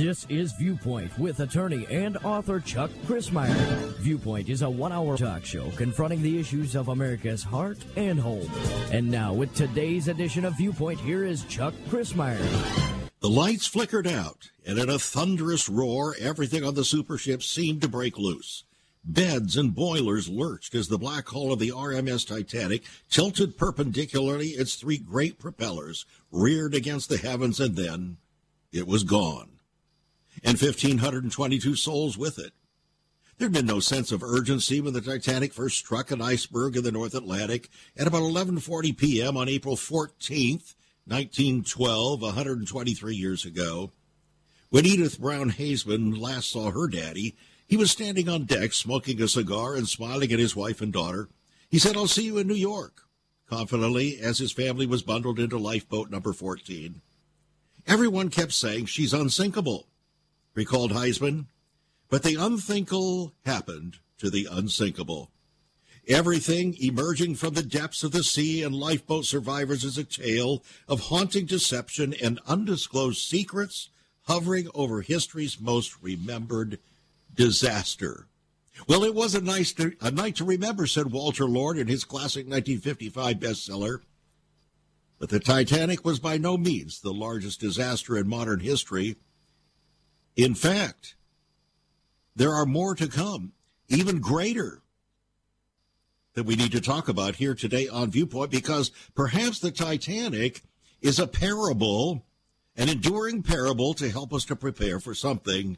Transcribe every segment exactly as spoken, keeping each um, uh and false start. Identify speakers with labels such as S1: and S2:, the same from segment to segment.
S1: This is Viewpoint with attorney and author Chuck Crismier. Viewpoint is a one-hour talk show confronting the issues of America's heart and home. And now, with today's edition of Viewpoint, here is Chuck Crismier.
S2: The lights flickered out, and in a thunderous roar, everything on the super ship seemed to break loose. Beds and boilers lurched as the black hull of the R M S Titanic tilted perpendicularly, its three great propellers reared against the heavens, and then it was gone. And one thousand five hundred twenty-two souls with it. There had been no sense of urgency when the Titanic first struck an iceberg in the North Atlantic at about eleven forty p.m. on April fourteenth, nineteen twelve, one hundred twenty-three years ago. When Edith Brown Hazeman last saw her daddy, he was standing on deck smoking a cigar and smiling at his wife and daughter. He said, "I'll see you in New York," confidently, as his family was bundled into lifeboat number fourteen. Everyone kept saying, "She's unsinkable," recalled Heisman. But the unthinkable happened to the unsinkable. Everything emerging from the depths of the sea and lifeboat survivors is a tale of haunting deception and undisclosed secrets hovering over history's most remembered disaster. Well, it was a, nice to, a night to remember, said Walter Lord in his classic nineteen fifty-five bestseller. But the Titanic was by no means the largest disaster in modern history. In fact, there are more to come, even greater, that we need to talk about here today on Viewpoint, because perhaps the Titanic is a parable, an enduring parable to help us to prepare for something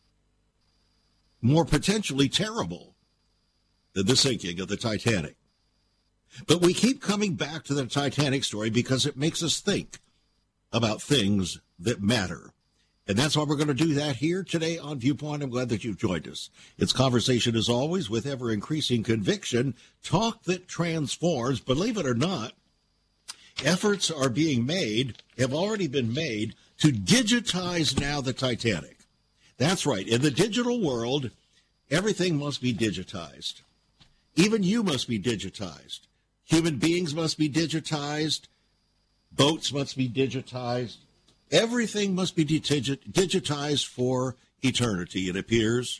S2: more potentially terrible than the sinking of the Titanic. But we keep coming back to the Titanic story because it makes us think about things that matter. And that's why we're going to do that here today on Viewpoint. I'm glad that you've joined us. It's conversation, as always, with ever-increasing conviction, talk that transforms. Believe it or not, efforts are being made, have already been made, to digitize now the Titanic. That's right. In the digital world, everything must be digitized. Even you must be digitized. Human beings must be digitized. Boats must be digitized. Everything must be digit- digitized for eternity, it appears.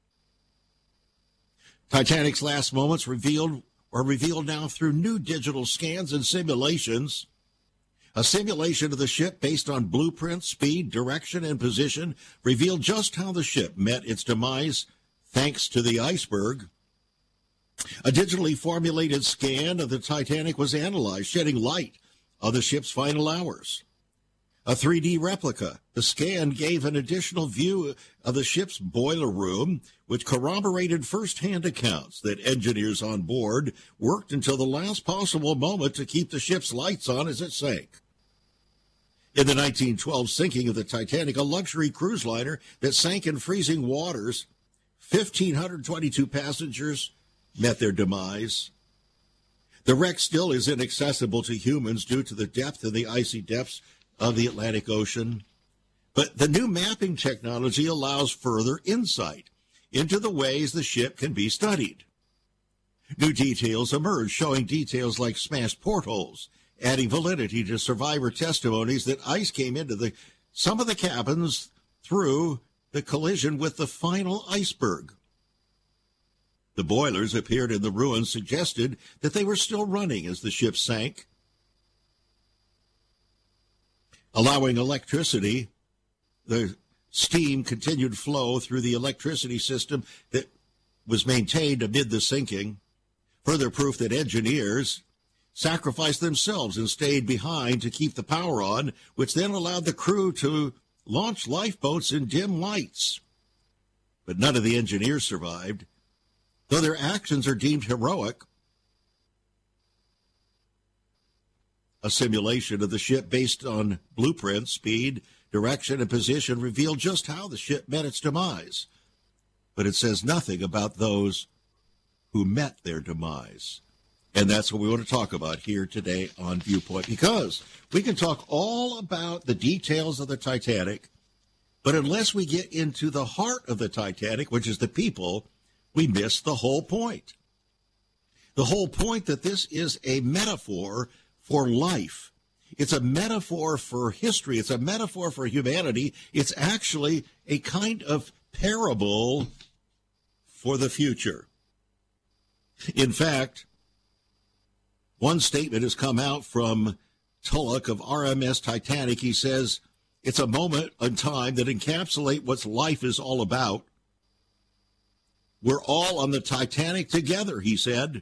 S2: Titanic's last moments revealed are revealed now through new digital scans and simulations. A simulation of the ship based on blueprints, speed, direction, and position revealed just how the ship met its demise thanks to the iceberg. A digitally formulated scan of the Titanic was analyzed, shedding light on the ship's final hours. A three D replica. The scan gave an additional view of the ship's boiler room, which corroborated first-hand accounts that engineers on board worked until the last possible moment to keep the ship's lights on as it sank. In the nineteen twelve sinking of the Titanic, a luxury cruise liner that sank in freezing waters, one thousand five hundred twenty-two passengers met their demise. The wreck still is inaccessible to humans due to the depth and the icy depths of the Atlantic Ocean. But the new mapping technology allows further insight into the ways the ship can be studied. New details emerge showing details like smashed portholes, adding validity to survivor testimonies that ice came into the some of the cabins through the collision with the final iceberg. The boilers appeared in the ruins suggested that they were still running as the ship sank, allowing electricity. The steam continued flow through the electricity system that was maintained amid the sinking. Further proof that engineers sacrificed themselves and stayed behind to keep the power on, which then allowed the crew to launch lifeboats in dim lights. But none of the engineers survived. Though their actions are deemed heroic, a simulation of the ship based on blueprints, speed, direction, and position revealed just how the ship met its demise. But it says nothing about those who met their demise. And that's what we want to talk about here today on Viewpoint, because we can talk all about the details of the Titanic, but unless we get into the heart of the Titanic, which is the people, we miss the whole point. The whole point that this is a metaphor for life. It's a metaphor for history. It's a metaphor for humanity. It's actually a kind of parable for the future. In fact, one statement has come out from Tulloch of R M S Titanic. He says, it's a moment in time that encapsulates what life is all about. We're all on the Titanic together, he said.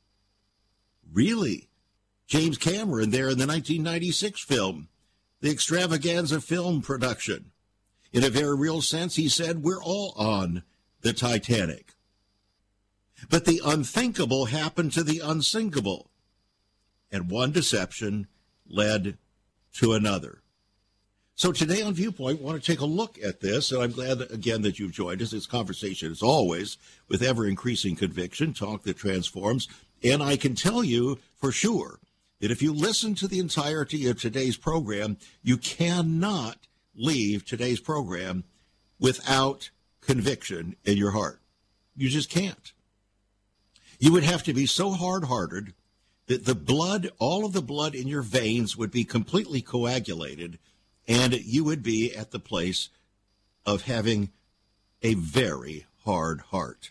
S2: Really? James Cameron there in the nineteen ninety-six film, the extravaganza film production. In a very real sense, he said, we're all on the Titanic. But the unthinkable happened to the unsinkable. And one deception led to another. So today on Viewpoint, we want to take a look at this, and I'm glad, that, again, that you've joined us. This conversation, as always, with ever-increasing conviction, talk that transforms. And I can tell you for sure that if you listen to the entirety of today's program, you cannot leave today's program without conviction in your heart. You just can't. You would have to be so hard-hearted that the blood, all of the blood in your veins would be completely coagulated, and you would be at the place of having a very hard heart.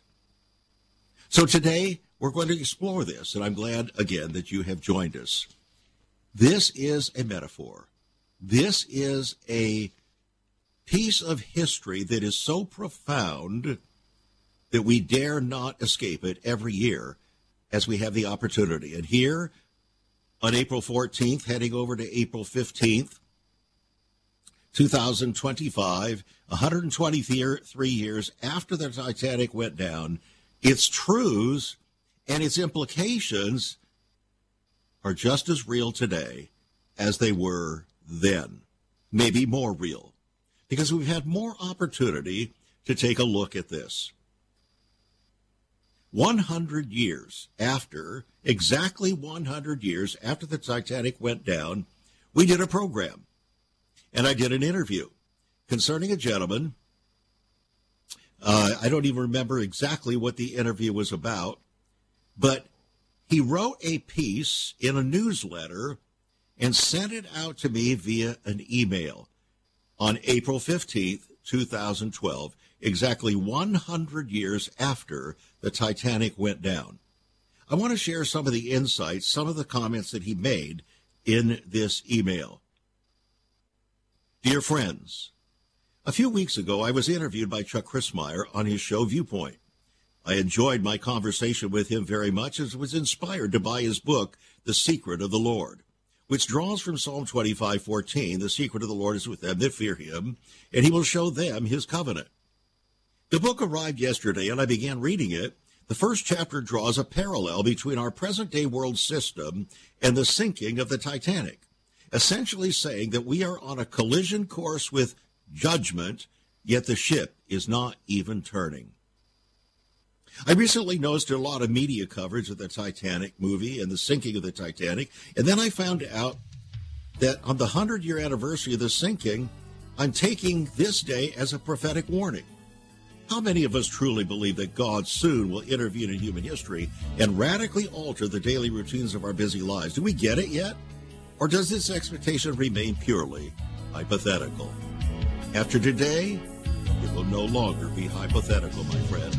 S2: So today, we're going to explore this, and I'm glad, again, that you have joined us. This is a metaphor. This is a piece of history that is so profound that we dare not escape it every year as we have the opportunity. And here, on April fourteenth, heading over to April fifteenth, two thousand twenty-five, one hundred twenty-three years after the Titanic went down, its truths and its implications are just as real today as they were then, maybe more real, because we've had more opportunity to take a look at this. one hundred years after, exactly one hundred years after the Titanic went down, we did a program, and I did an interview concerning a gentleman. Uh, I don't even remember exactly what the interview was about, but he wrote a piece in a newsletter and sent it out to me via an email on April fifteenth, two thousand twelve, exactly one hundred years after the Titanic went down. I want to share some of the insights, some of the comments that he made in this email. Dear friends, a few weeks ago, I was interviewed by Chuck Crismier on his show Viewpoint. I enjoyed my conversation with him very much and was inspired to buy his book, The Secret of the Lord, which draws from Psalm twenty-five fourteen, the secret of the Lord is with them that fear him, and he will show them his covenant. The book arrived yesterday, and I began reading it. The first chapter draws a parallel between our present-day world system and the sinking of the Titanic, essentially saying that we are on a collision course with judgment, yet the ship is not even turning. I recently noticed a lot of media coverage of the Titanic movie and the sinking of the Titanic, and then I found out that on the hundred-year anniversary of the sinking, I'm taking this day as a prophetic warning. How many of us truly believe that God soon will intervene in human history and radically alter the daily routines of our busy lives? Do we get it yet? Or does this expectation remain purely hypothetical? After today, it will no longer be hypothetical, my friend.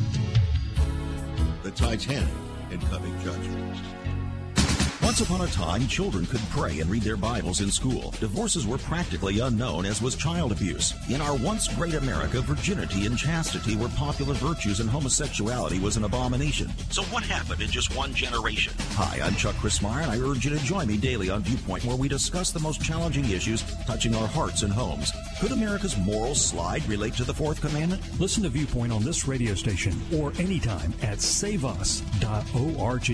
S2: The Titanic and coming judgment.
S3: Once upon a time, children could pray and read their Bibles in school. Divorces were practically unknown, as was child abuse. In our once great America, virginity and chastity were popular virtues and homosexuality was an abomination. So what happened in just one generation? Hi, I'm Chuck Crismier, and I urge you to join me daily on Viewpoint, where we discuss the most challenging issues touching our hearts and homes. Could America's moral slide relate to the Fourth Commandment?
S4: Listen to Viewpoint on this radio station or anytime at save us dot org.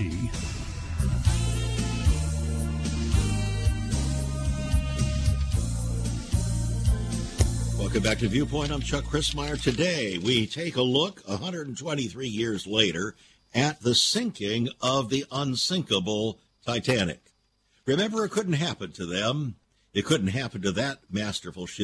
S2: Welcome back to Viewpoint. I'm Chuck Crismier. Today, we take a look one hundred twenty-three years later at the sinking of the unsinkable Titanic. Remember, it couldn't happen to them. It couldn't happen to that masterful ship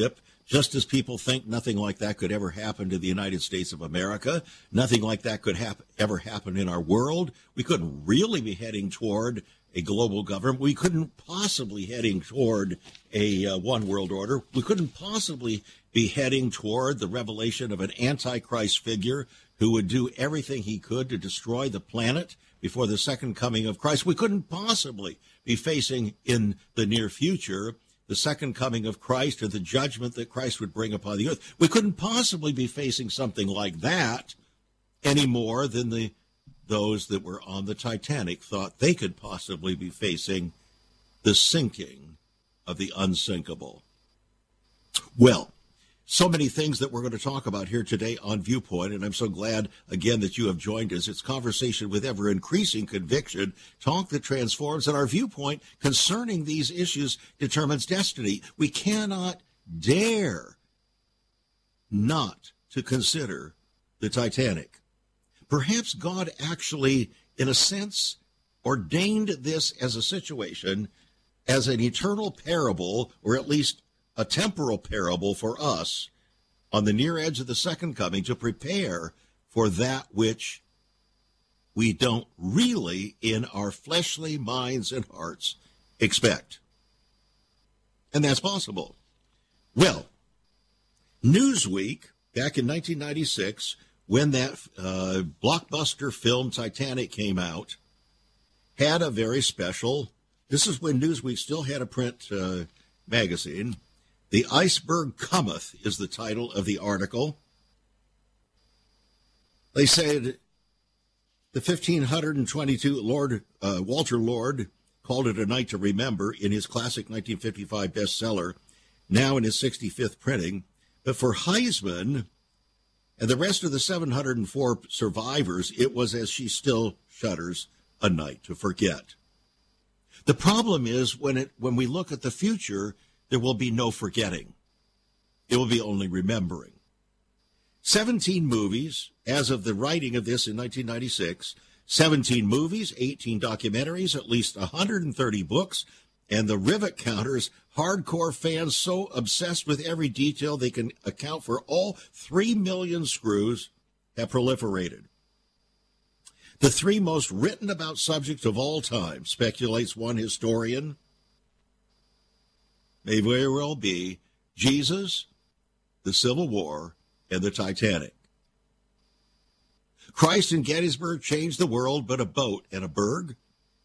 S2: Just as people think nothing like that could ever happen to the United States of America, nothing like that could hap- ever happen in our world. We couldn't really be heading toward a global government. We couldn't possibly heading toward a uh, one world order. We couldn't possibly be heading toward the revelation of an antichrist figure who would do everything he could to destroy the planet before the second coming of Christ. We couldn't possibly be facing in the near future the second coming of Christ or the judgment that Christ would bring upon the earth. We couldn't possibly be facing something like that any more than the those that were on the Titanic thought they could possibly be facing the sinking of the unsinkable. Well, so many things that we're going to talk about here today on Viewpoint, and I'm so glad, again, that you have joined us. It's conversation with ever-increasing conviction, talk that transforms, and our viewpoint concerning these issues determines destiny. We cannot dare not to consider the Titanic. Perhaps God actually, in a sense, ordained this as a situation, as an eternal parable, or at least a temporal parable for us on the near edge of the second coming to prepare for that which we don't really in our fleshly minds and hearts expect. And that's possible. Well, Newsweek, back in nineteen ninety-six, when that uh, blockbuster film Titanic came out, had a very special, this is when Newsweek still had a print uh, magazine. The Iceberg Cometh is the title of the article. They said the fifteen twenty-two Lord uh, Walter Lord called it a night to remember in his classic nineteen fifty-five bestseller, now in his sixty-fifth printing. But for Heisman and the rest of the seven hundred four survivors, it was, as she still shudders, a night to forget. The problem is when it when we look at the future, there will be no forgetting. It will be only remembering. seventeen movies, as of the writing of this in nineteen ninety-six, seventeen movies, eighteen documentaries, at least one hundred thirty books, and the rivet counters, hardcore fans so obsessed with every detail they can account for all three million screws, have proliferated. The three most written about subjects of all time, speculates one historian, may very well be Jesus, the Civil War, and the Titanic. Christ and Gettysburg changed the world, but a boat and a berg.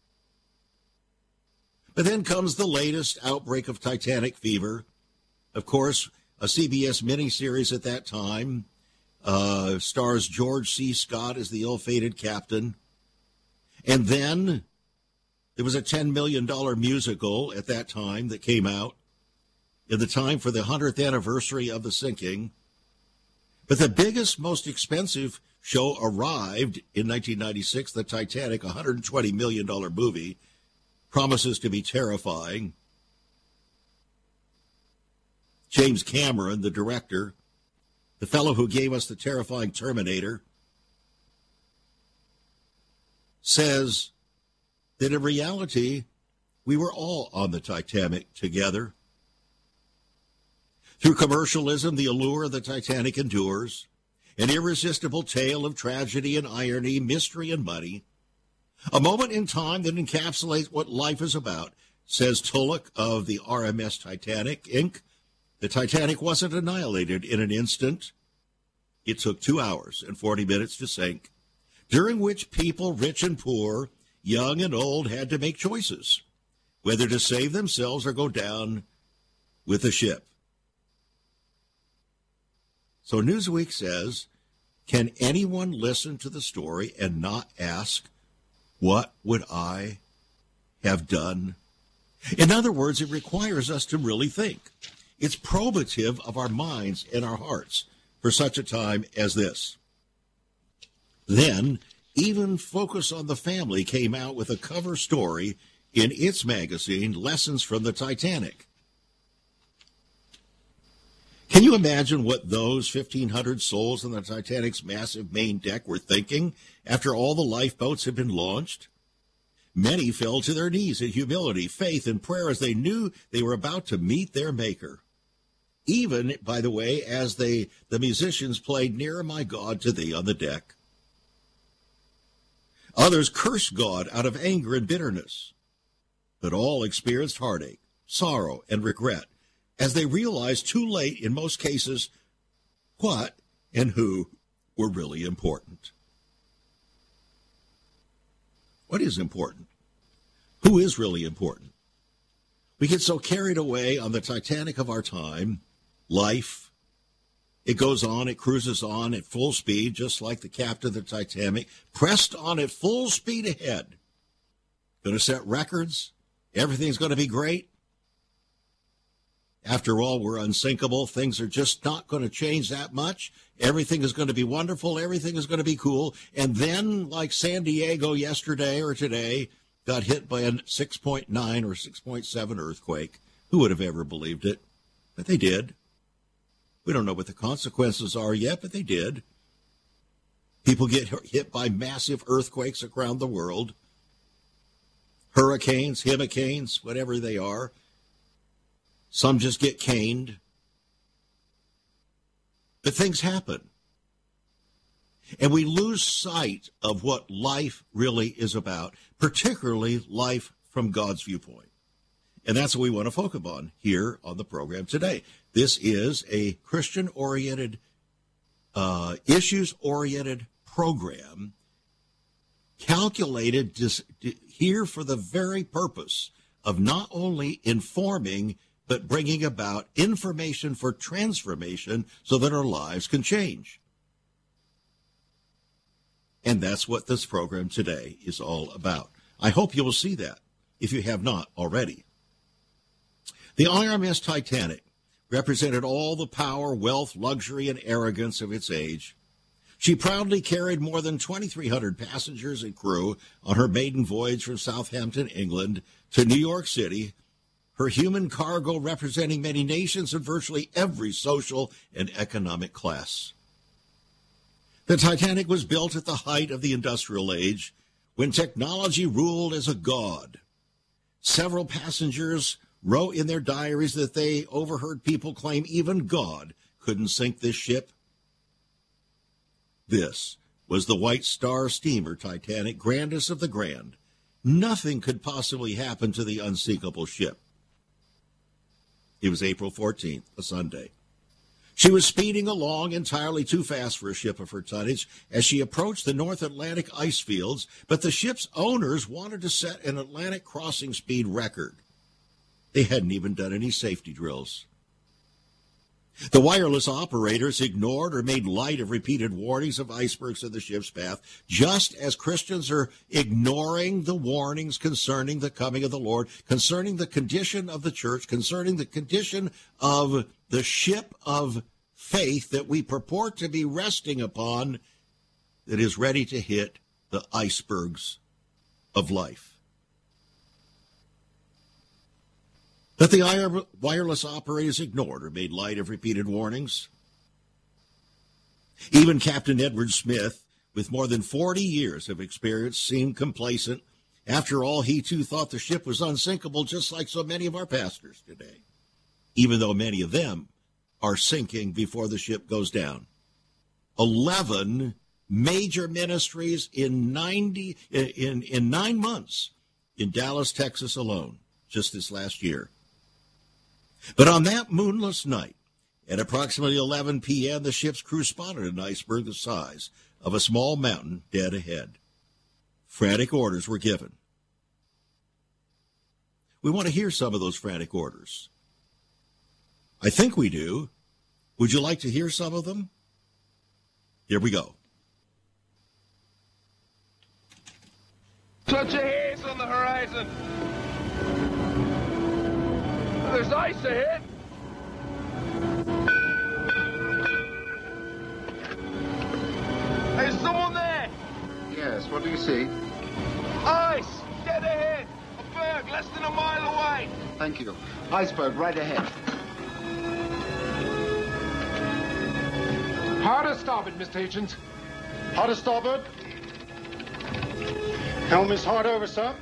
S2: But then comes the latest outbreak of Titanic fever. Of course, a C B S miniseries at that time uh, stars George C. Scott as the ill-fated captain. And then there was a ten million dollars musical at that time that came out in the time for the hundredth anniversary of the sinking. But the biggest, most expensive show arrived in nineteen ninety-six, the Titanic, a one hundred twenty million dollars movie, promises to be terrifying. James Cameron, the director, the fellow who gave us the terrifying Terminator, says that in reality, we were all on the Titanic together. Through commercialism, the allure of the Titanic endures, an irresistible tale of tragedy and irony, mystery and money, a moment in time that encapsulates what life is about, says Tulloch of the R M S Titanic, Incorporated. The Titanic wasn't annihilated in an instant. It took two hours and forty minutes to sink, during which people, rich and poor, young and old, had to make choices, whether to save themselves or go down with the ship. So Newsweek says, can anyone listen to the story and not ask, what would I have done? In other words, it requires us to really think. It's probative of our minds and our hearts for such a time as this. Then, even Focus on the Family came out with a cover story in its magazine, Lessons from the Titanic. Can you imagine what those fifteen hundred souls on the Titanic's massive main deck were thinking after all the lifeboats had been launched? Many fell to their knees in humility, faith, and prayer as they knew they were about to meet their Maker. even, by the way, as they, the musicians played Nearer My God to Thee on the deck. Others cursed God out of anger and bitterness, but all experienced heartache, sorrow, and regret as they realized too late, in most cases, what and who were really important. What is important? Who is really important? We get so carried away on the Titanic of our time, life. It goes on, it cruises on at full speed, just like the captain of the Titanic, pressed on at full speed ahead. Going to set records. Everything's going to be great. After all, we're unsinkable. Things are just not going to change that much. Everything is going to be wonderful. Everything is going to be cool. And then, like San Diego yesterday or today, got hit by a six point nine or six point seven earthquake. Who would have ever believed it? But they did. We don't know what the consequences are yet, but they did. People get hit by massive earthquakes around the world. Hurricanes, hurricanes, whatever they are. Some just get caned. But things happen. And we lose sight of what life really is about, particularly life from God's viewpoint. And that's what we want to focus on here on the program today. This is a Christian-oriented, uh, issues-oriented program calculated to, to, here for the very purpose of not only informing, but bringing about information for transformation so that our lives can change. And that's what this program today is all about. I hope you will see that if you have not already. The I R M S Titanic represented all the power, wealth, luxury, and arrogance of its age. She proudly carried more than twenty-three hundred passengers and crew on her maiden voyage from Southampton, England, to New York City, her human cargo representing many nations and virtually every social and economic class. The Titanic was built at the height of the industrial age, when technology ruled as a god. Several passengers wrote in their diaries that they overheard people claim even God couldn't sink this ship. This was the White Star steamer Titanic, grandest of the grand. Nothing could possibly happen to the unsinkable ship. It was April fourteenth, a Sunday. She was speeding along entirely too fast for a ship of her tonnage as she approached the North Atlantic ice fields, but the ship's owners wanted to set an Atlantic crossing speed record. They hadn't even done any safety drills. The wireless operators ignored or made light of repeated warnings of icebergs in the ship's path, just as Christians are ignoring the warnings concerning the coming of the Lord, concerning the condition of the church, concerning the condition of the ship of faith that we purport to be resting upon, that is ready to hit the icebergs of life. But the wireless operators ignored or made light of repeated warnings. Even Captain Edward Smith, with more than forty years of experience, seemed complacent. After all, he too thought the ship was unsinkable, just like so many of our pastors today, even though many of them are sinking before the ship goes down. Eleven major ministries in ninety in, in nine months in Dallas, Texas alone, just this last year. But on that moonless night, at approximately eleven p.m., the ship's crew spotted an iceberg the size of a small mountain dead ahead. Frantic orders were given. We want to hear some of those frantic orders. I think we do. Would you like to hear some of them? Here we go.
S5: Touch of haze on the horizon. There's ice ahead. There's someone there.
S6: Yes, what do you see?
S5: Ice, dead ahead. A berg less than a mile away.
S6: Thank you. Iceberg right ahead.
S7: Hard to starboard, Mister Hitchens.
S6: Hard to starboard. Helm is hard over, sir.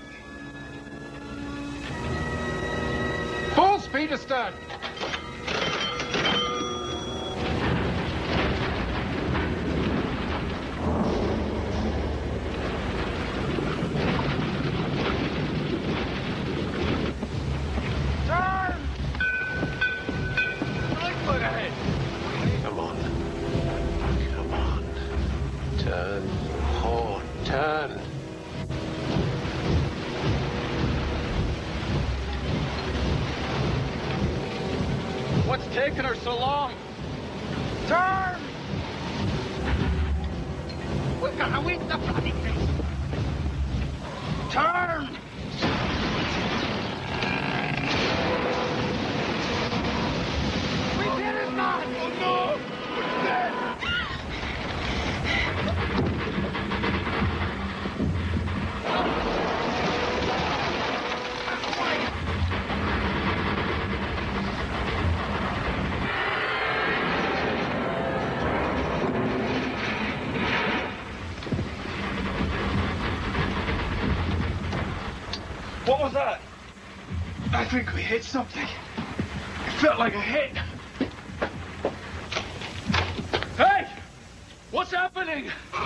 S7: Full speed astern.
S5: Taking her so long? Turn! We're gonna win the bloody thing. Turn! We did it, man! Oh no! We're dead! What was that? I think we hit something. It felt like a hit. Hey! What's happening?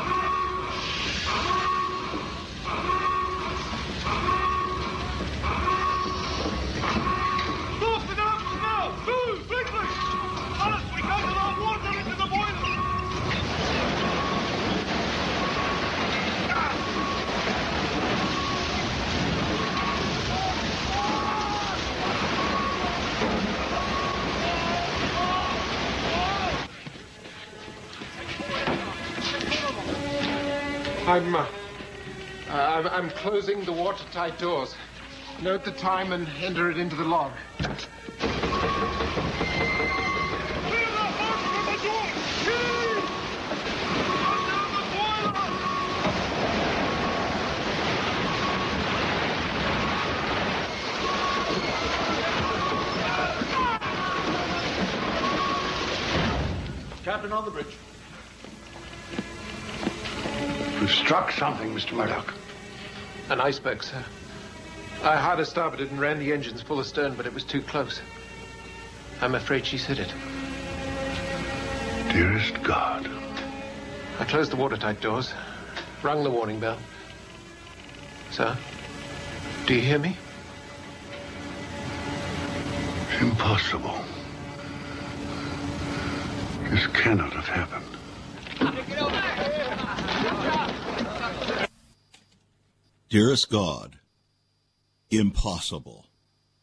S5: Lost in arms now! Move! Quickly! Alice, we can't allow water into the boiler! I'm, uh, I'm, I'm closing the watertight doors. Note the time and enter it into the log.
S8: Captain on the bridge.
S6: We've struck something, Mister Murdoch.
S7: An iceberg, sir. I hard a starboarded and ran the engines full astern, but it was too close. I'm afraid she's hit it.
S6: Dearest God.
S7: I closed the watertight doors, rung the warning bell. Sir, do you hear me?
S6: Impossible. This cannot have happened.
S2: Dearest God, impossible.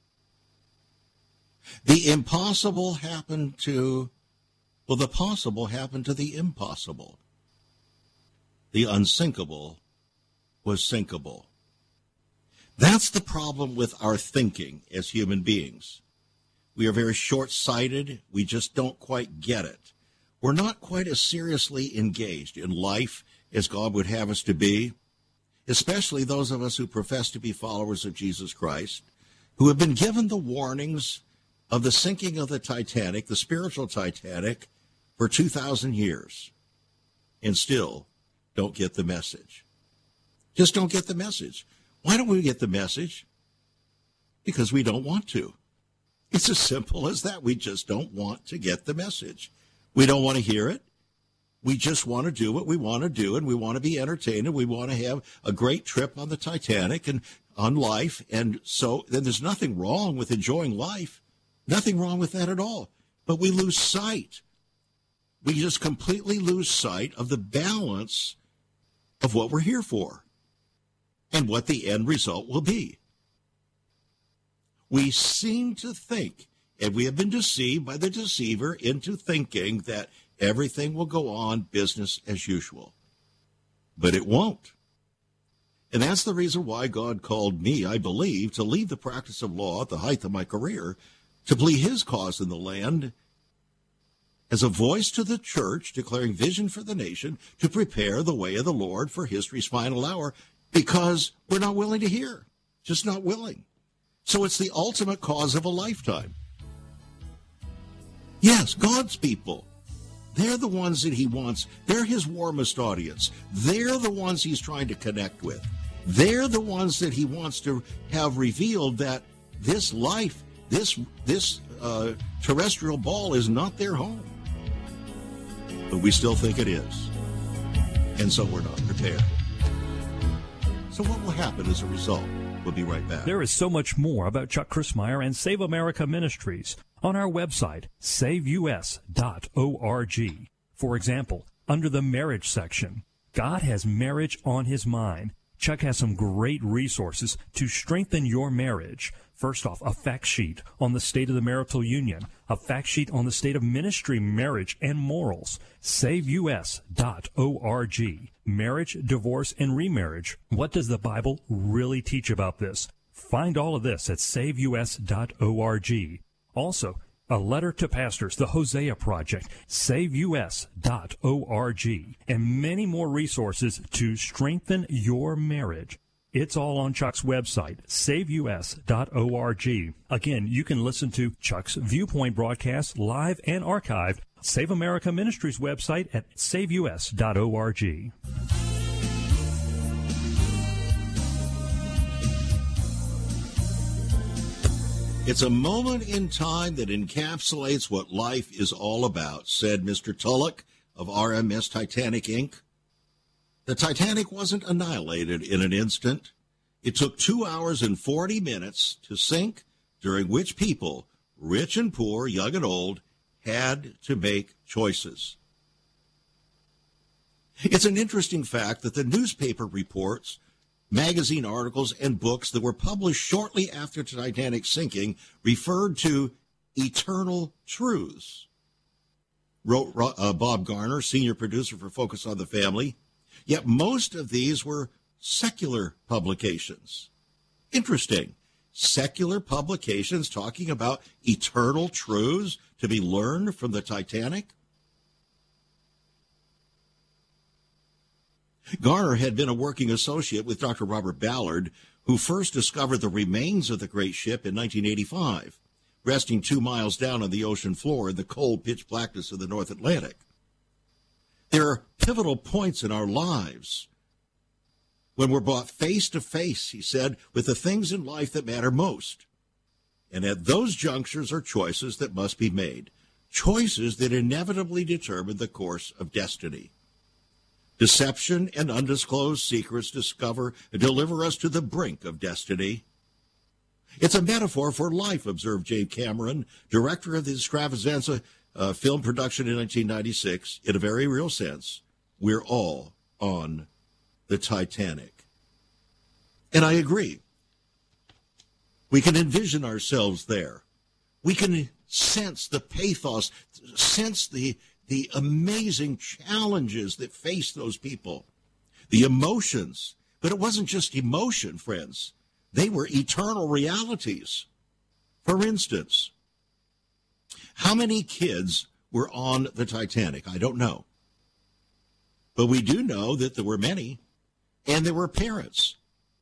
S2: The impossible happened to, well, the possible happened to the impossible. The unsinkable was sinkable. That's the problem with our thinking as human beings. We are very short-sighted. We just don't quite get it. We're not quite as seriously engaged in life as God would have us to be, especially those of us who profess to be followers of Jesus Christ, who have been given the warnings of the sinking of the Titanic, the spiritual Titanic, for two thousand years, and still don't get the message. Just don't get the message. Why don't we get the message? Because we don't want to. It's as simple as that. We just don't want to get the message. We don't want to hear it. We just want to do what we want to do, and we want to be entertained, and we want to have a great trip on the Titanic and on life. And so then there's nothing wrong with enjoying life. Nothing wrong with that at all. But we lose sight. We just completely lose sight of the balance of what we're here for and what the end result will be. We seem to think, and we have been deceived by the deceiver into thinking that everything will go on business as usual. But it won't. And that's the reason why God called me, I believe, to leave the practice of law at the height of my career, to plead his cause in the land as a voice to the church, declaring vision for the nation, to prepare the way of the Lord for history's final hour, because we're not willing to hear, just not willing. So it's the ultimate cause of a lifetime. Yes, God's people. They're the ones that he wants. They're his warmest audience. They're the ones he's trying to connect with. They're the ones that he wants to have revealed that this life, this this uh, terrestrial ball is not their home. But we still think it is. And so we're not prepared. So what will happen as a result? We'll be right back.
S4: There is so much more about Chuck Crismier and Save America Ministries on our website, save u s dot org. For example, under the marriage section, God has marriage on his mind. Chuck has some great resources to strengthen your marriage. First off, a fact sheet on the state of the marital union, a fact sheet on the state of ministry, marriage, and morals. save u s dot org. Marriage, divorce, and remarriage. What does the Bible really teach about this? Find all of this at save u s dot org. Also, a letter to pastors, the Hosea Project, save u s dot org, and many more resources to strengthen your marriage. It's all on Chuck's website, save u s dot org. Again, you can listen to Chuck's Viewpoint broadcast live and archived. Save America Ministries website at save u s dot org.
S2: It's a moment in time that encapsulates what life is all about, said Mister Tulloch of R M S Titanic, Incorporated. The Titanic wasn't annihilated in an instant. It took two hours and forty minutes to sink, during which people, rich and poor, young and old, had to make choices. It's an interesting fact that the newspaper reports, magazine articles, and books that were published shortly after Titanic's sinking referred to eternal truths, wrote uh, Bob Garner, senior producer for Focus on the Family. Yet most of these were secular publications. Interesting. Secular publications talking about eternal truths to be learned from the Titanic. Garner had been a working associate with Doctor Robert Ballard, who first discovered the remains of the great ship in nineteen eighty-five, resting two miles down on the ocean floor in the cold pitch blackness of the North Atlantic. There are pivotal points in our lives when we're brought face to face, he said, with the things in life that matter most. And at those junctures are choices that must be made, choices that inevitably determine the course of destiny. Deception and undisclosed secrets discover and deliver us to the brink of destiny. It's a metaphor for life, observed James Cameron, director of the Extravaganza uh, film production in nineteen ninety-six. In a very real sense, we're all on the Titanic. And I agree. We can envision ourselves there. We can sense the pathos, sense the the amazing challenges that face those people, the emotions. But it wasn't just emotion, friends. They were eternal realities. For instance, how many kids were on the Titanic? I don't know. But we do know that there were many, and there were parents.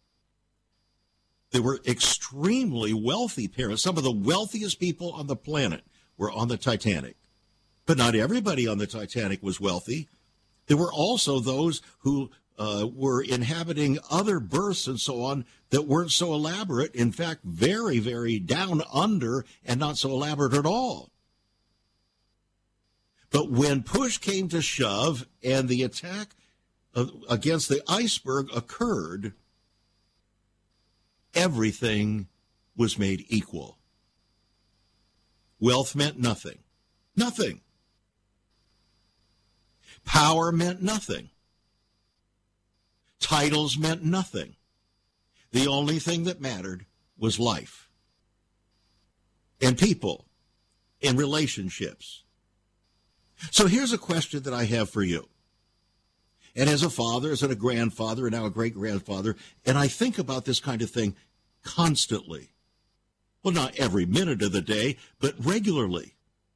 S2: There were extremely wealthy parents. Some of the wealthiest people on the planet were on the Titanic. But not everybody on the Titanic was wealthy. There were also those who uh, were inhabiting other berths and so on that weren't so elaborate. In fact, very, very down under and not so elaborate at all. But when push came to shove and the attack against the iceberg occurred, everything was made equal. Wealth meant nothing. Nothing. Power meant nothing. Titles meant nothing. The only thing that mattered was life and people and relationships. So here's a question that I have for you. And as a father, as a grandfather, and now a great-grandfather, and I think about this kind of thing constantly. Well, not every minute of the day, but regularly.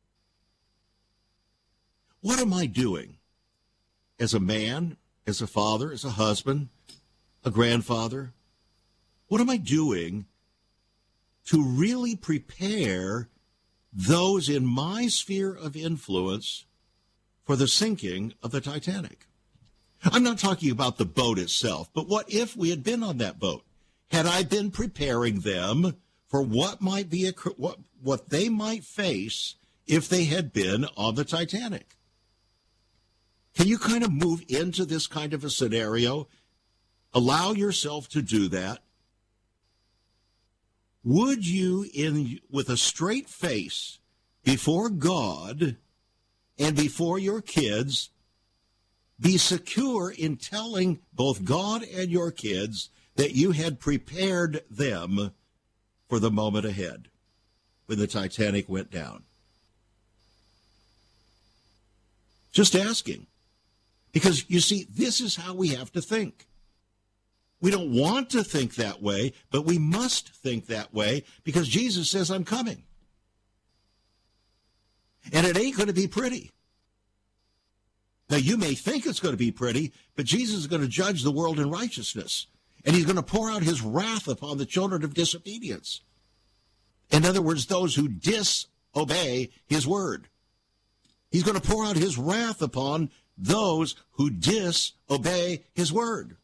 S2: What am I doing as a man, as a father, as a husband, a grandfather? What am I doing to really prepare those in my sphere of influence for the sinking of the Titanic? I'm not talking about the boat itself, but what if we had been on that boat? Had I been preparing them for what might be a, what what they might face if they had been on the Titanic. Can you kind of move into this kind of a scenario? Allow yourself to do that. Would you, in with a straight face before God and before your kids, be secure in telling both God and your kids that you had prepared them for the moment ahead when the Titanic went down? Just asking. Because, you see, this is how we have to think. We don't want to think that way, but we must think that way because Jesus says, I'm coming. And it ain't going to be pretty. Now, you may think it's going to be pretty, but Jesus is going to judge the world in righteousness. And he's going to pour out his wrath upon the children of disobedience. In other words, those who disobey his word. He's going to pour out his wrath upon those who disobey his word.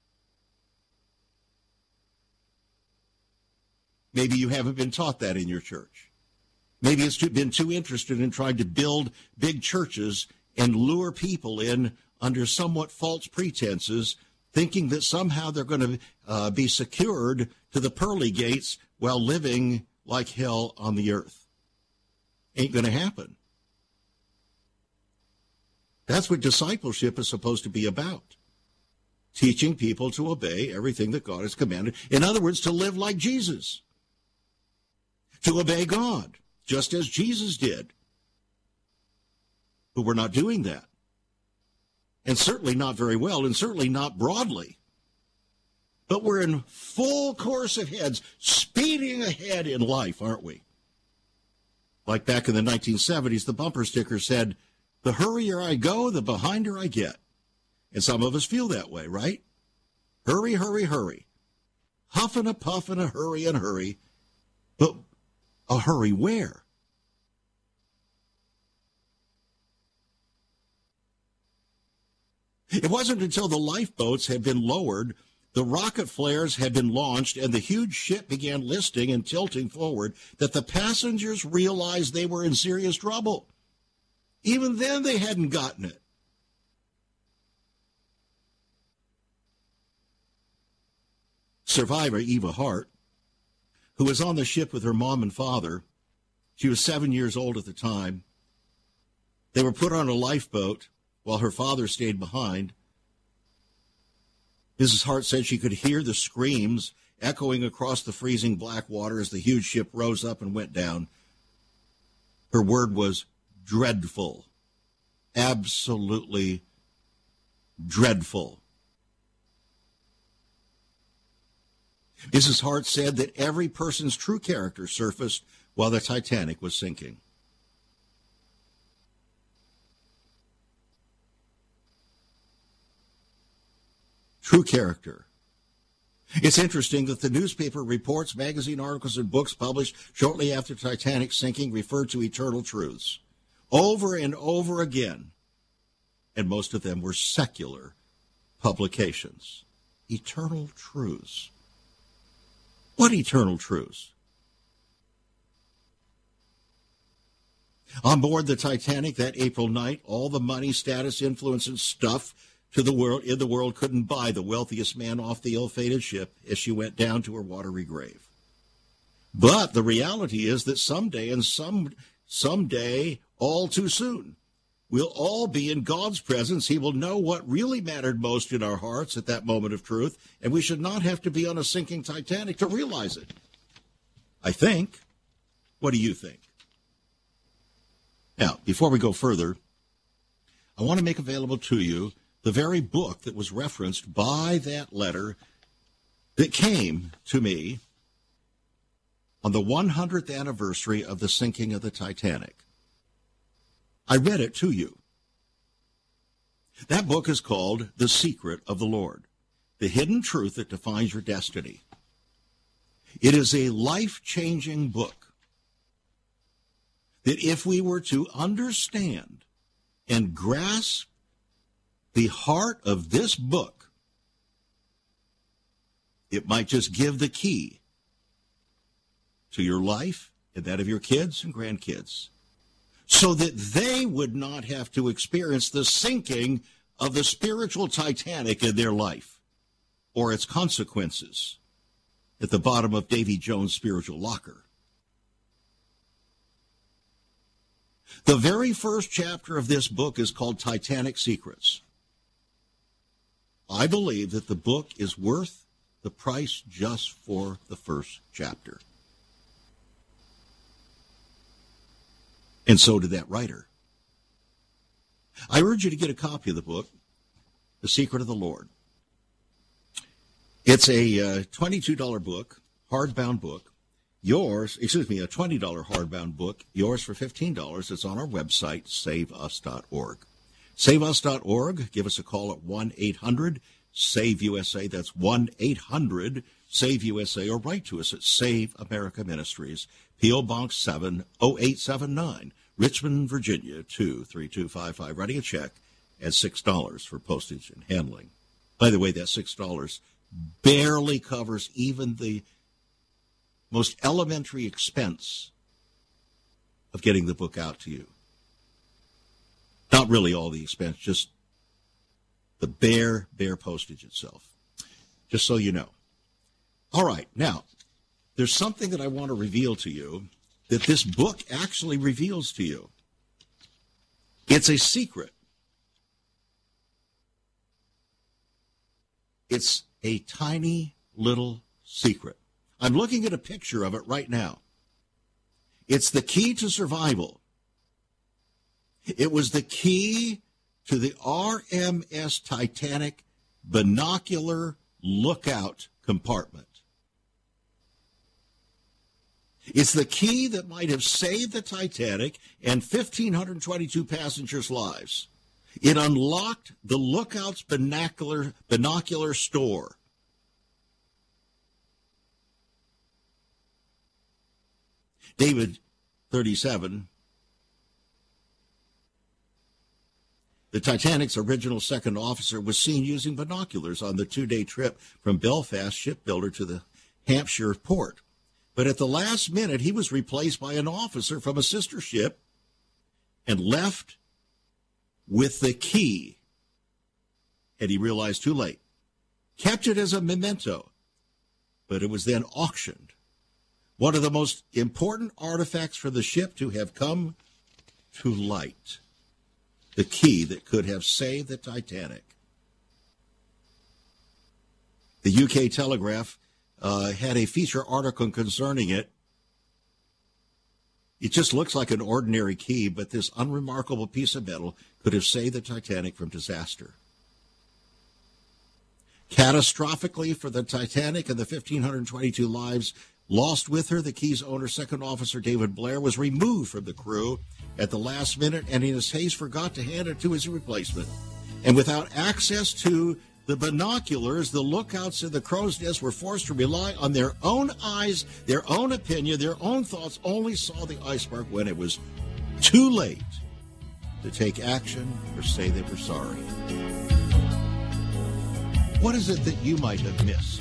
S2: Maybe you haven't been taught that in your church. Maybe it's too, been too interested in trying to build big churches and lure people in under somewhat false pretenses, thinking that somehow they're going to uh, be secured to the pearly gates while living like hell on the earth. Ain't going to happen. That's what discipleship is supposed to be about. Teaching people to obey everything that God has commanded. In other words, to live like Jesus. To obey God, just as Jesus did. But we're not doing that. And certainly not very well, and certainly not broadly. But we're in full course of heads, speeding ahead in life, aren't we? Like back in the nineteen seventies, the bumper sticker said, the hurrier I go, the behinder I get. And some of us feel that way, right? Hurry, hurry, hurry. Huff and a puff and a hurry and hurry. But a hurry where? It wasn't until the lifeboats had been lowered, the rocket flares had been launched, and the huge ship began listing and tilting forward that the passengers realized they were in serious trouble. Even then, they hadn't gotten it. Survivor Eva Hart, who was on the ship with her mom and father, she was seven years old at the time. They were put on a lifeboat while her father stayed behind. Missus Hart said she could hear the screams echoing across the freezing black water as the huge ship rose up and went down. Her word was dreadful. Absolutely dreadful. Missus Hart said that every person's true character surfaced while the Titanic was sinking. True character. It's interesting that the newspaper reports, magazine articles, and books published shortly after Titanic sinking referred to eternal truths over and over again, and most of them were secular publications. Eternal truths. What eternal truths? On board the Titanic that April night, all the money, status, influence, and stuff to the world in the world couldn't buy the wealthiest man off the ill-fated ship as she went down to her watery grave. But the reality is that someday and some someday, all too soon, we'll all be in God's presence. He will know what really mattered most in our hearts at that moment of truth, and we should not have to be on a sinking Titanic to realize it. I think. What do you think? Now, before we go further, I want to make available to you the very book that was referenced by that letter that came to me on the one hundredth anniversary of the sinking of the Titanic. I read it to you. That book is called The Secret of the Lord, The Hidden Truth That Defines Your Destiny. It is a life-changing book that if we were to understand and grasp the heart of this book, it might just give the key to your life and that of your kids and grandkids, so that they would not have to experience the sinking of the spiritual Titanic in their life or its consequences at the bottom of Davy Jones' spiritual locker. The very first chapter of this book is called Titanic Secrets. I believe that the book is worth the price just for the first chapter. And so did that writer. I urge you to get a copy of the book, The Secret of the Lord. It's a uh, twenty-two dollars book, hardbound book. Yours, excuse me, a twenty dollars hardbound book. Yours for fifteen dollars. It's on our website, save us dot org. save us dot org. Give us a call at one eight hundred save U S A. That's one eight hundred save U S A. Or write to us at Save America Ministries, P O. Box seven oh eight seven nine, Richmond, Virginia, two three two five five. Writing a check at six dollars for postage and handling. By the way, that six dollars barely covers even the most elementary expense of getting the book out to you. Not really all the expense, just the bare, bare postage itself. Just so you know. All right, now, there's something that I want to reveal to you that this book actually reveals to you. It's a secret. It's a tiny little secret. I'm looking at a picture of it right now. It's the key to survival. It was the key to the R M S Titanic binocular lookout compartment. It's the key that might have saved the Titanic and one thousand five hundred twenty-two passengers' lives. It unlocked the lookout's binocular, binocular store. David, thirty-seven, the Titanic's original second officer, was seen using binoculars on the two-day trip from Belfast shipbuilder to the Hampshire port. But at the last minute, he was replaced by an officer from a sister ship and left with the key. And he realized too late. Kept it as a memento, but it was then auctioned. One of the most important artifacts for the ship to have come to light. The key that could have saved the Titanic. The U K Telegraph uh, had a feature article concerning it. It just looks like an ordinary key, but this unremarkable piece of metal could have saved the Titanic from disaster. Catastrophically for the Titanic and the one thousand five hundred twenty-two lives lost with her, the key's owner, Second Officer David Blair, was removed from the crew at the last minute and in his haste forgot to hand it to his replacement. And without access to the binoculars, the lookouts in the crow's nest were forced to rely on their own eyes, their own opinion, their own thoughts, only saw the iceberg when it was too late to take action or say they were sorry. What is it that you might have missed?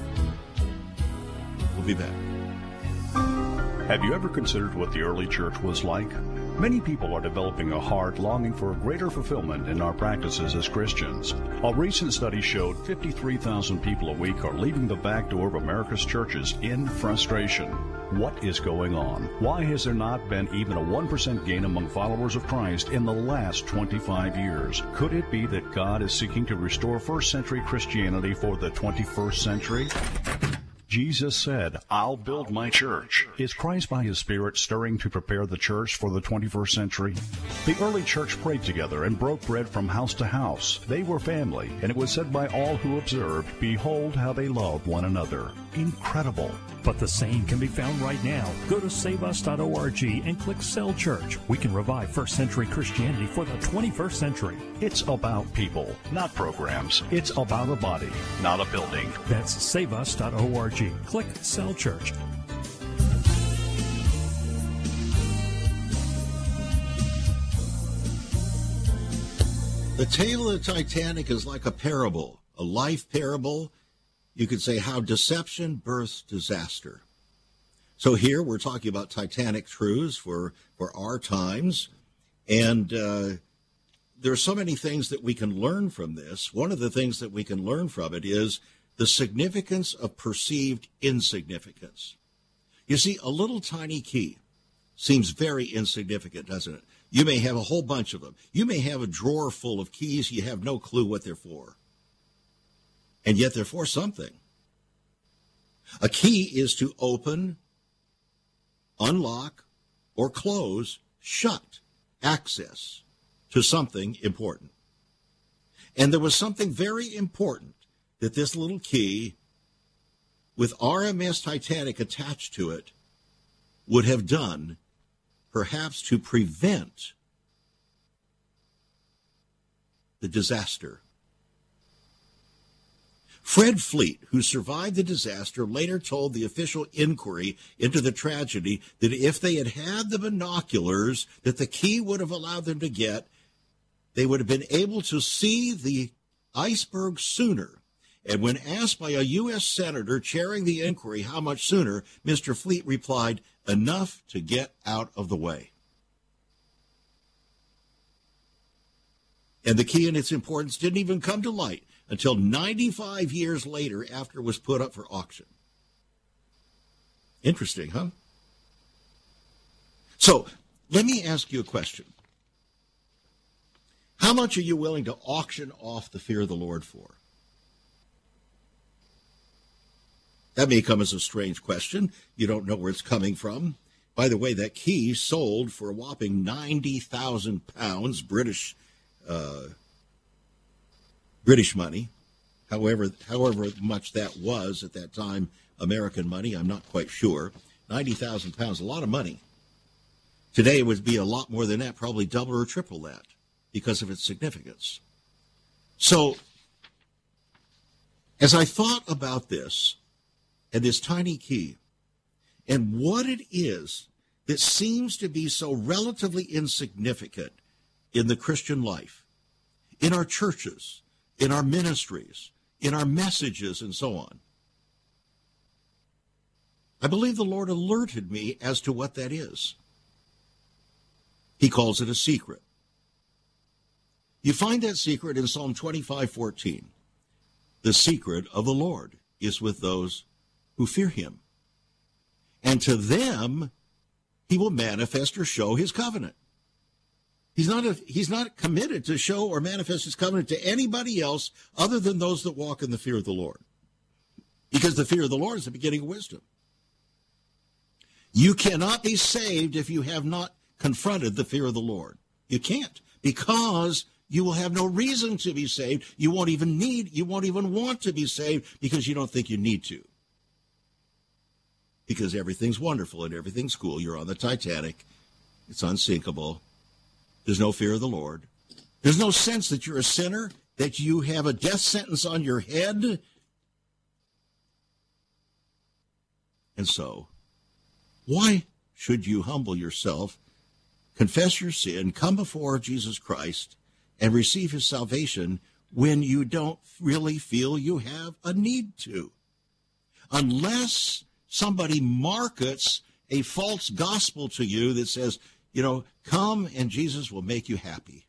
S2: We'll be back.
S9: Have you ever considered what the early church was like? Many people are developing a heart longing for a greater fulfillment in our practices as Christians. A recent study showed fifty-three thousand people a week are leaving the back door of America's churches in frustration. What is going on? Why has there not been even a one percent gain among followers of Christ in the last twenty-five years? Could it be that God is seeking to restore first century Christianity for the twenty-first century? Jesus said, I'll build my church. Is Christ by his Spirit stirring to prepare the church for the twenty-first century? The early church prayed together and broke bread from house to house. They were family, and it was said by all who observed, behold how they love one another. Incredible.
S4: But the same can be found right now. Go to save us dot org and click Cell Church. We can revive first century Christianity for the twenty-first century.
S9: It's about people, not programs. It's about a body, not a building.
S4: That's save us dot org. Click Cell Church.
S2: The tale of the Titanic is like a parable, a life parable. You could say how deception births disaster. So here we're talking about Titanic truths for, for our times, and uh, there are so many things that we can learn from this. One of the things that we can learn from it is the significance of perceived insignificance. You see, a little tiny key seems very insignificant, doesn't it? You may have a whole bunch of them. You may have a drawer full of keys. You have no clue what they're for. And yet they're for something. A key is to open, unlock, or close, shut access to something important. And there was something very important that this little key with R M S Titanic attached to it would have done, perhaps to prevent the disaster. Fred Fleet, who survived the disaster, later told the official inquiry into the tragedy that if they had had the binoculars that the key would have allowed them to get, they would have been able to see the iceberg sooner. And when asked by a U S senator chairing the inquiry how much sooner, Mister Fleet replied, enough to get out of the way. And the key and its importance didn't even come to light until ninety-five years later after it was put up for auction. Interesting, huh? So let me ask you a question. How much are you willing to auction off the fear of the Lord for? That may come as a strange question. You don't know where it's coming from. By the way, that key sold for a whopping ninety thousand pounds, British uh, British money. However, however much that was at that time, American money, I'm not quite sure. ninety thousand pounds, a lot of money. Today it would be a lot more than that, probably double or triple that because of its significance. So, as I thought about this, and this tiny key, and what it is that seems to be so relatively insignificant in the Christian life, in our churches, in our ministries, in our messages, and so on, I believe the Lord alerted me as to what that is. He calls it a secret. You find that secret in Psalm twenty-five fourteen. The secret of the Lord is with those who fear him, and to them he will manifest or show his covenant. He's not a, he's not committed to show or manifest his covenant to anybody else other than those that walk in the fear of the Lord, because the fear of the Lord is the beginning of wisdom. You cannot be saved if you have not confronted the fear of the Lord. You can't, because you will have no reason to be saved. You won't even need, you won't even want to be saved because you don't think you need to. Because everything's wonderful and everything's cool. You're on the Titanic. It's unsinkable. There's no fear of the Lord. There's no sense that you're a sinner, that you have a death sentence on your head. And so, why should you humble yourself, confess your sin, come before Jesus Christ, and receive his salvation when you don't really feel you have a need to? Unless somebody markets a false gospel to you that says, you know, come and Jesus will make you happy.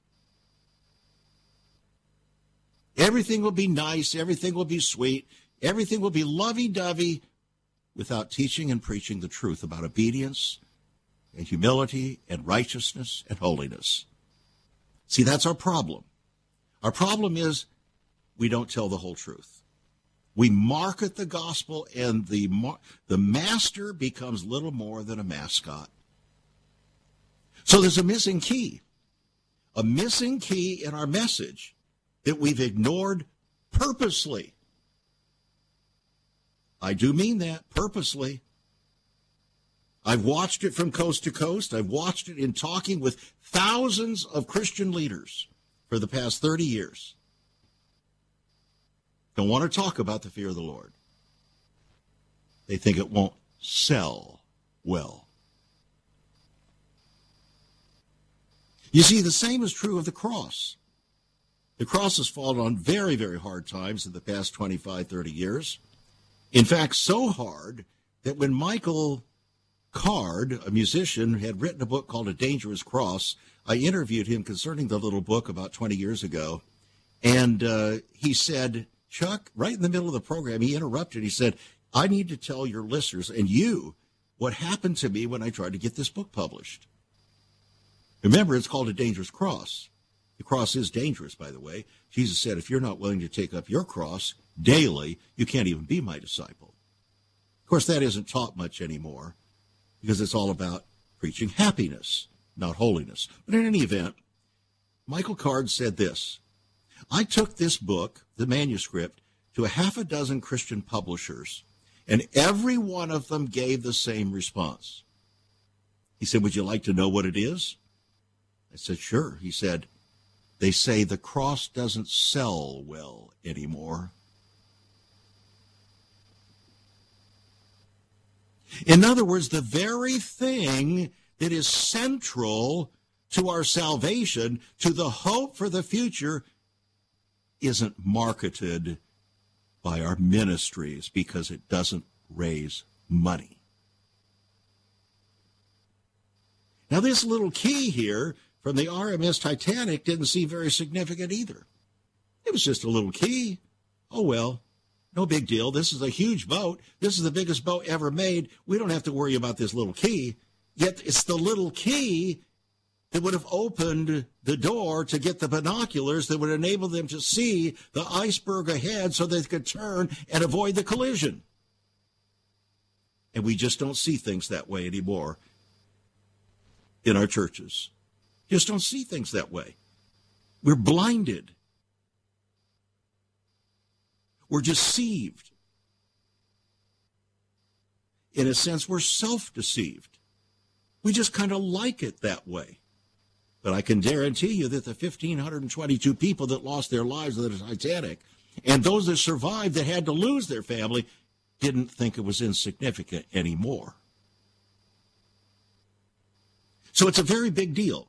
S2: Everything will be nice. Everything will be sweet. Everything will be lovey-dovey, without teaching and preaching the truth about obedience and humility and righteousness and holiness. See, that's our problem. Our problem is we don't tell the whole truth. We market the gospel, and the the master becomes little more than a mascot. So there's a missing key, a missing key in our message that we've ignored purposely. I do mean that, purposely. I've watched it from coast to coast. I've watched it in talking with thousands of Christian leaders for the past thirty years. Don't want to talk about the fear of the Lord. They think it won't sell well. You see, the same is true of the cross. The cross has fallen on very, very hard times in the past twenty-five, thirty years. In fact, so hard that when Michael Card, a musician, had written a book called A Dangerous Cross. I interviewed him concerning the little book about twenty years ago, and uh, he said, Chuck, right in the middle of the program, he interrupted. He said, I need to tell your listeners and you what happened to me when I tried to get this book published. Remember, it's called A Dangerous Cross. The cross is dangerous, by the way. Jesus said, if you're not willing to take up your cross daily, you can't even be my disciple. Of course, that isn't taught much anymore because it's all about preaching happiness, not holiness. But in any event, Michael Card said this, I took this book, the manuscript, to a half a dozen Christian publishers, and every one of them gave the same response. He said, would you like to know what it is? I said, sure. He said, they say the cross doesn't sell well anymore. In other words, the very thing that is central to our salvation, to the hope for the future, isn't marketed by our ministries because it doesn't raise money. Now, this little key here from the R M S Titanic didn't seem very significant either. It was just a little key. Oh, well, no big deal. This is a huge boat. This is the biggest boat ever made. We don't have to worry about this little key. Yet it's the little key that would have opened the door to get the binoculars that would enable them to see the iceberg ahead so they could turn and avoid the collision. And we just don't see things that way anymore in our churches. Just don't see things that way. We're blinded. We're deceived. In a sense, we're self-deceived. We just kind of like it that way. But I can guarantee you that the one thousand five hundred twenty-two people that lost their lives on the Titanic and those that survived that had to lose their family didn't think it was insignificant anymore. So it's a very big deal.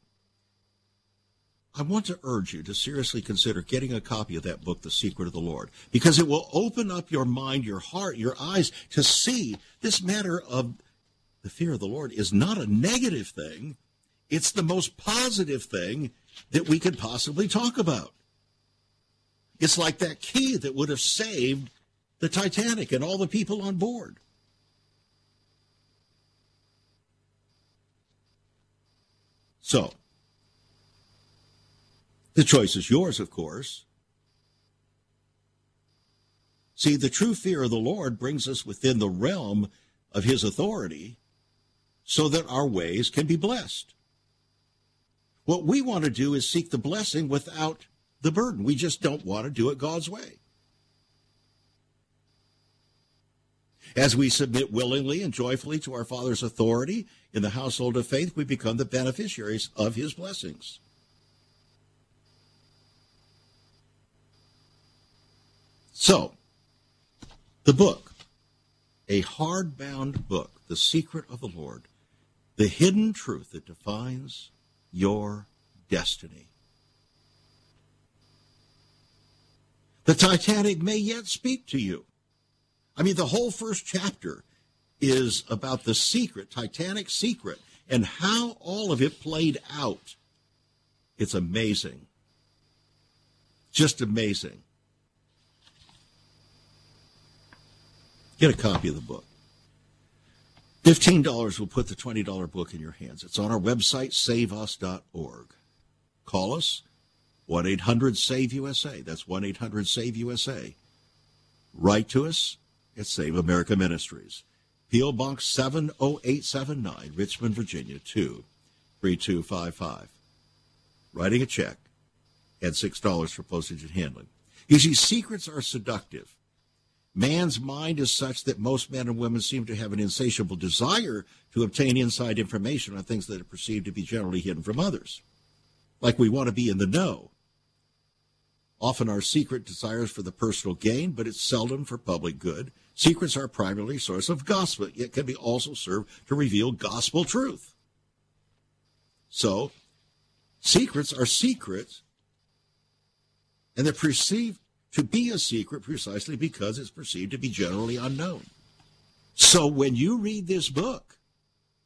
S2: I want to urge you to seriously consider getting a copy of that book, The Secret of the Lord, because it will open up your mind, your heart, your eyes to see this matter of the fear of the Lord is not a negative thing. It's the most positive thing that we could possibly talk about. It's like that key that would have saved the Titanic and all the people on board. So, the choice is yours, of course. See, the true fear of the Lord brings us within the realm of his authority so that our ways can be blessed. What we want to do is seek the blessing without the burden. We just don't want to do it God's way. As we submit willingly and joyfully to our Father's authority in the household of faith, we become the beneficiaries of his blessings. So, the book, a hardbound book, The Secret of the Lord, the hidden truth that defines your destiny. The Titanic may yet speak to you. I mean, the whole first chapter is about the secret, Titanic secret, and how all of it played out. It's amazing. Just amazing. Get a copy of the book. fifteen dollars will put the twenty dollars book in your hands. It's on our website, save us dot org. Call us, one eight hundred save U S A. That's one eight hundred save U S A. Write to us at Save America Ministries. P O. Box seven oh eight seven nine, Richmond, Virginia, two three two five five. Writing a check. Add six dollars for postage and handling. You see, secrets are seductive. Man's mind is such that most men and women seem to have an insatiable desire to obtain inside information on things that are perceived to be generally hidden from others. Like we want to be in the know. Often our secret desires for the personal gain, but it's seldom for public good. Secrets are primarily a source of gospel, yet can be also serve to reveal gospel truth. So, secrets are secrets, and they're perceived to be a secret precisely because it's perceived to be generally unknown. So when you read this book,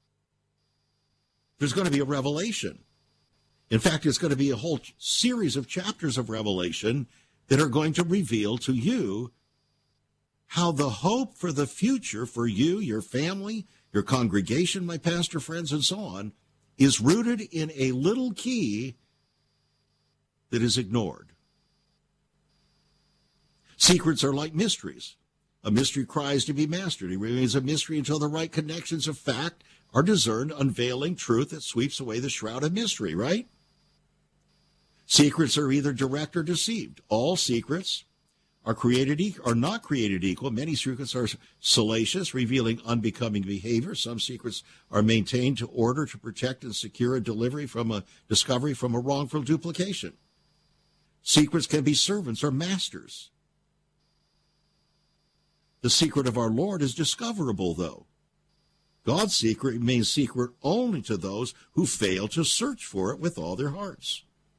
S2: There's going to be a revelation. In fact, it's going to be a whole series of chapters of Revelation that are going to reveal to you how the hope for the future for you, your family, your congregation, my pastor friends, and so on, is rooted in a little key that is ignored. Secrets are like mysteries. A mystery cries to be mastered. It remains a mystery until the right connections of fact are discerned, unveiling truth that sweeps away the shroud of mystery, right? Secrets are either direct or deceived. All secrets are created e- are not created equal. Many secrets are salacious, revealing unbecoming behavior. Some secrets are maintained to order to protect and secure a delivery from a discovery from a wrongful duplication. Secrets can be servants or masters. The secret of our Lord is discoverable, though. God's secret remains secret only to those who fail to search for it with all their hearts.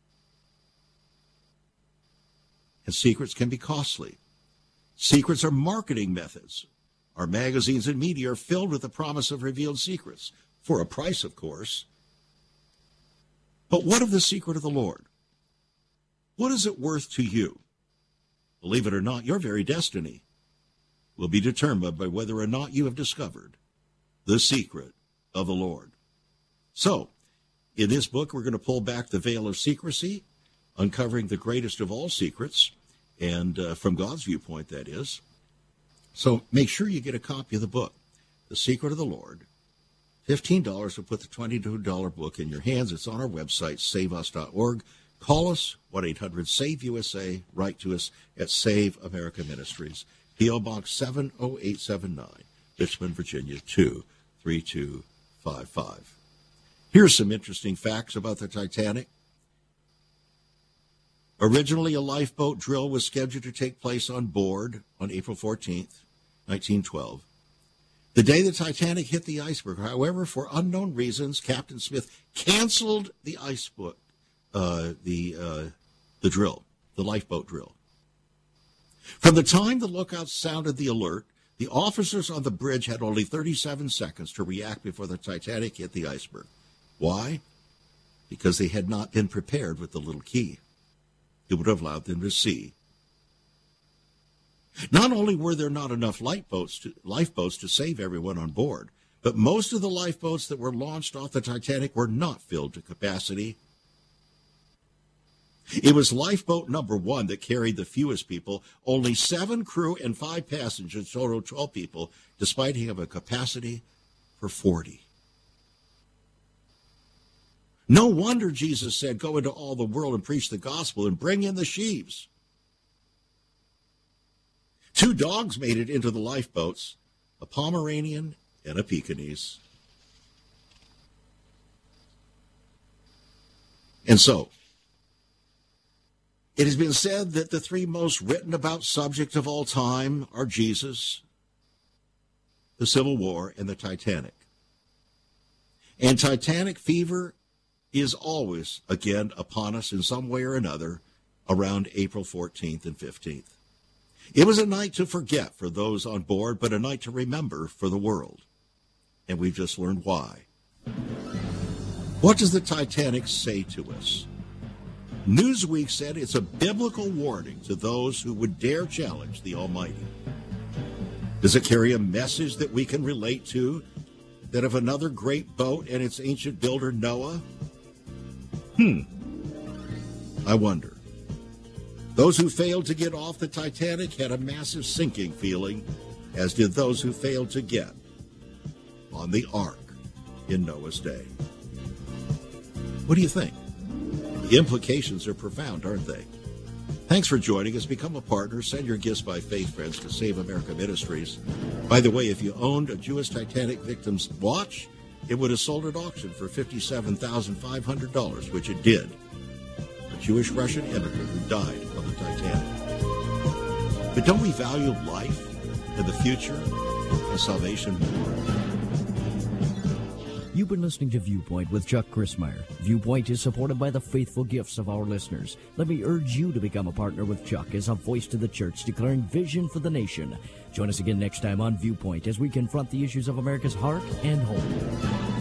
S2: And secrets can be costly. Secrets are marketing methods. Our magazines and media are filled with the promise of revealed secrets, for a price, of course. But what of the secret of the Lord? What is it worth to you? Believe it or not, your very destiny will be determined by whether or not you have discovered the secret of the Lord. So, in this book, we're going to pull back the veil of secrecy, uncovering the greatest of all secrets, and uh, from God's viewpoint, that is. So make sure you get a copy of the book, The Secret of the Lord. fifteen dollars will put the twenty-two dollars book in your hands. It's on our website, save us dot org. Call us, one eight hundred save U S A. Write to us at Save America Ministries, P O Box seven oh eight seven nine, Richmond, Virginia, two three two five five. Here's some interesting facts about the Titanic. Originally, a lifeboat drill was scheduled to take place on board on April fourteenth, nineteen twelve. The day the Titanic hit the iceberg, however, for unknown reasons, Captain Smith canceled the iceboat, uh, the uh, the drill, the lifeboat drill. From the time the lookouts sounded the alert, the officers on the bridge had only thirty-seven seconds to react before the Titanic hit the iceberg. Why? Because they had not been prepared with the little key. It would have allowed them to see. Not only were there not enough lifeboats to, lifeboats to save everyone on board, but most of the lifeboats that were launched off the Titanic were not filled to capacity. It was lifeboat number one that carried the fewest people, only seven crew and five passengers, total twelve people, despite having a capacity for forty. No wonder Jesus said, go into all the world and preach the gospel and bring in the sheaves. Two dogs made it into the lifeboats, a Pomeranian and a Pekingese. And so, it has been said that the three most written about subjects of all time are Jesus, the Civil War, and the Titanic. And Titanic fever is always, again, upon us in some way or another around April fourteenth and fifteenth. It was a night to forget for those on board, but a night to remember for the world. And we've just learned why. What does the Titanic say to us? Newsweek said it's a biblical warning to those who would dare challenge the Almighty. Does it carry a message that we can relate to, that of another great boat and its ancient builder, Noah? Hmm. I wonder. Those who failed to get off the Titanic had a massive sinking feeling, as did those who failed to get on the ark in Noah's day. What do you think? The implications are profound, aren't they? Thanks for joining us. Become a partner. Send your gifts by faith, friends, to Save America Ministries. By the way, if you owned a Jewish Titanic victim's watch, it would have sold at auction for fifty-seven thousand five hundred dollars, which it did. A Jewish Russian immigrant who died on the Titanic. But don't we value life and the future and salvation more?
S1: You've been listening to Viewpoint with Chuck Crismier. Viewpoint is supported by the faithful gifts of our listeners. Let me urge you to become a partner with Chuck as a voice to the church declaring vision for the nation. Join us again next time on Viewpoint as we confront the issues of America's heart and home.